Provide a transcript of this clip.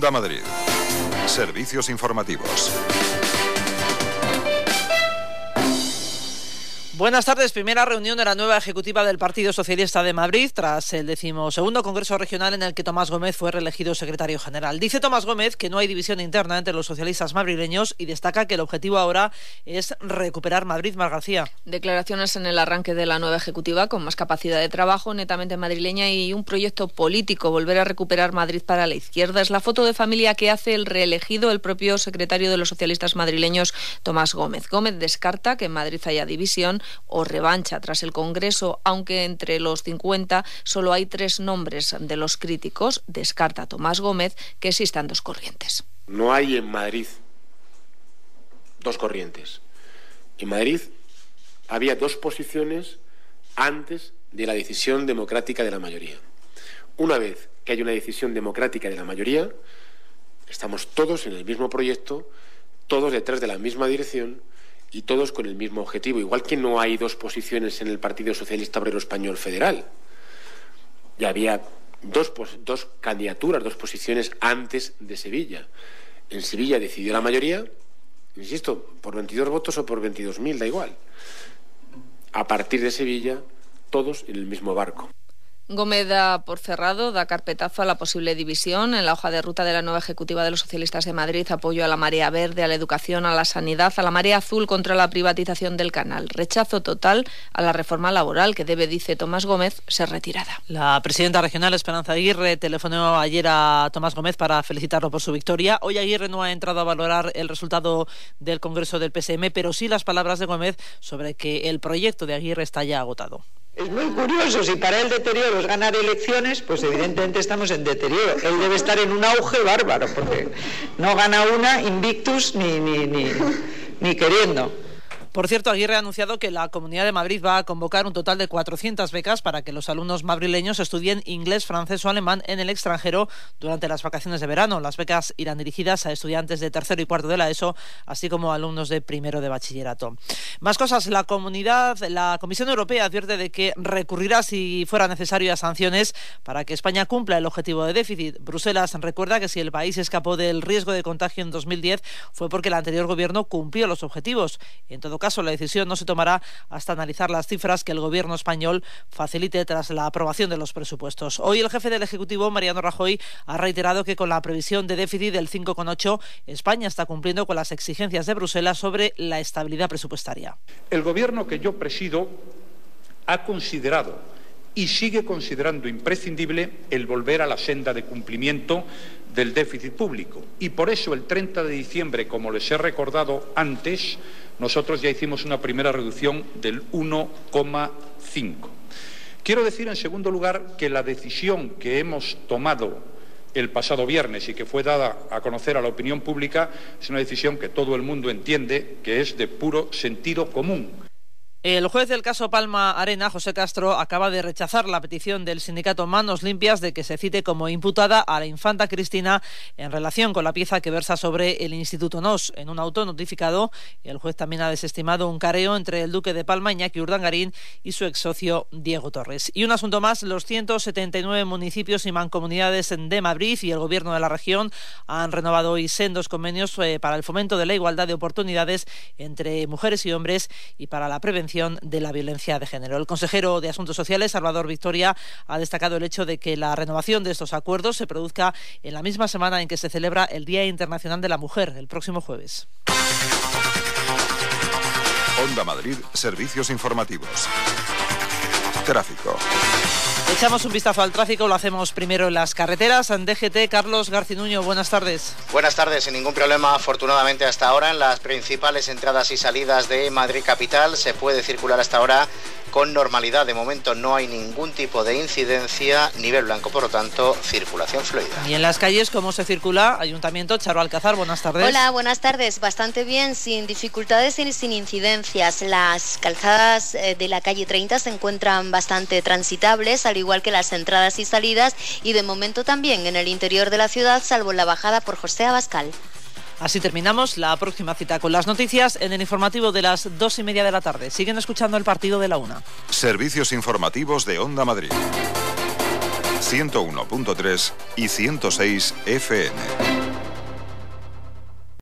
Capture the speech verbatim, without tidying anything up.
Onda Madrid. Servicios informativos. Buenas tardes. Primera reunión de la nueva ejecutiva del Partido Socialista de Madrid tras el decimosegundo Congreso Regional en el que Tomás Gómez fue reelegido secretario general. Dice Tomás Gómez que no hay división interna entre los socialistas madrileños y destaca que el objetivo ahora es recuperar Madrid. Mar García. Declaraciones en el arranque de la nueva ejecutiva con más capacidad de trabajo, netamente madrileña y un proyecto político, volver a recuperar Madrid para la izquierda. Es la foto de familia que hace el reelegido, el propio secretario de los socialistas madrileños, Tomás Gómez. Gómez descarta que en Madrid haya división o revancha tras el Congreso, aunque entre los cincuenta solo hay tres nombres de los críticos. Descarta Tomás Gómez que existan dos corrientes. No hay en Madrid dos corrientes. En Madrid había dos posiciones antes de la decisión democrática de la mayoría. Una vez que hay una decisión democrática de la mayoría, estamos todos en el mismo proyecto, todos detrás de la misma dirección y todos con el mismo objetivo. Igual que no hay dos posiciones en el Partido Socialista Obrero Español Federal. Ya había dos, dos candidaturas, dos posiciones antes de Sevilla. En Sevilla decidió la mayoría, insisto, por veintidós votos o por veintidós mil, da igual. A partir de Sevilla, todos en el mismo barco. Gómez da por cerrado, da carpetazo a la posible división. En la hoja de ruta de la nueva ejecutiva de los socialistas de Madrid, apoyo a la marea verde, a la educación, a la sanidad, a la marea azul contra la privatización del canal. Rechazo total a la reforma laboral que debe, dice Tomás Gómez, ser retirada. La presidenta regional, Esperanza Aguirre, telefonó ayer a Tomás Gómez para felicitarlo por su victoria. Hoy Aguirre no ha entrado a valorar el resultado del Congreso del P S M, pero sí las palabras de Gómez sobre que el proyecto de Aguirre está ya agotado. Es muy curioso, si para él deterioro es ganar elecciones, pues evidentemente estamos en deterioro. Él debe estar en un auge bárbaro, porque no gana una invictus ni, ni, ni, ni queriendo. Por cierto, Aguirre ha anunciado que la Comunidad de Madrid va a convocar un total de cuatrocientas becas para que los alumnos madrileños estudien inglés, francés o alemán en el extranjero durante las vacaciones de verano. Las becas irán dirigidas a estudiantes de tercero y cuarto de la ESO, así como a alumnos de primero de bachillerato. Más cosas. La comunidad, la Comisión Europea advierte de que recurrirá si fuera necesario a sanciones para que España cumpla el objetivo de déficit. Bruselas recuerda que si el país escapó del riesgo de contagio en dos mil diez fue porque el anterior gobierno cumplió los objetivos. En todo caso, la decisión no se tomará hasta analizar las cifras que el gobierno español facilite tras la aprobación de los presupuestos. Hoy el jefe del Ejecutivo, Mariano Rajoy, ha reiterado que con la previsión de déficit del cinco coma ocho, España está cumpliendo con las exigencias de Bruselas sobre la estabilidad presupuestaria. El gobierno que yo presido ha considerado y sigue considerando imprescindible el volver a la senda de cumplimiento del déficit público. Y por eso el treinta de diciembre, como les he recordado antes, nosotros ya hicimos una primera reducción del uno coma cinco. Quiero decir, en segundo lugar, que la decisión que hemos tomado el pasado viernes y que fue dada a conocer a la opinión pública es una decisión que todo el mundo entiende que es de puro sentido común. El juez del caso Palma Arena, José Castro, acaba de rechazar la petición del sindicato Manos Limpias de que se cite como imputada a la infanta Cristina en relación con la pieza que versa sobre el Instituto Nos. En un auto notificado, el juez también ha desestimado un careo entre el duque de Palma, Iñaki Urdangarín, y su ex socio Diego Torres. Y un asunto más, los ciento setenta y nueve municipios y mancomunidades de Madrid y el gobierno de la región han renovado hoy sendos convenios eh, para el fomento de la igualdad de oportunidades entre mujeres y hombres y para la prevención de la violencia de género. El consejero de Asuntos Sociales, Salvador Victoria, ha destacado el hecho de que la renovación de estos acuerdos se produzca en la misma semana en que se celebra el Día Internacional de la Mujer, el próximo jueves. Onda Madrid, servicios informativos. Tráfico. Echamos un vistazo al tráfico, lo hacemos primero en las carreteras. En D G T, Carlos Garcinuño, buenas tardes. Buenas tardes, sin ningún problema, afortunadamente hasta ahora en las principales entradas y salidas de Madrid capital se puede circular hasta ahora con normalidad. De momento no hay ningún tipo de incidencia, nivel blanco, por lo tanto, circulación fluida. Y en las calles, ¿cómo se circula? Ayuntamiento, Charo Alcázar, buenas tardes. Hola, buenas tardes, bastante bien, sin dificultades y sin incidencias. Las calzadas de la calle treinta se encuentran bastante transitables, al igual que las entradas y salidas, y de momento también en el interior de la ciudad, salvo la bajada por José Abascal. Así terminamos la próxima cita con las noticias en el informativo de las dos y media de la tarde. Siguen escuchando el partido de la una. Servicios informativos de Onda Madrid. ciento uno punto tres y ciento seis F M.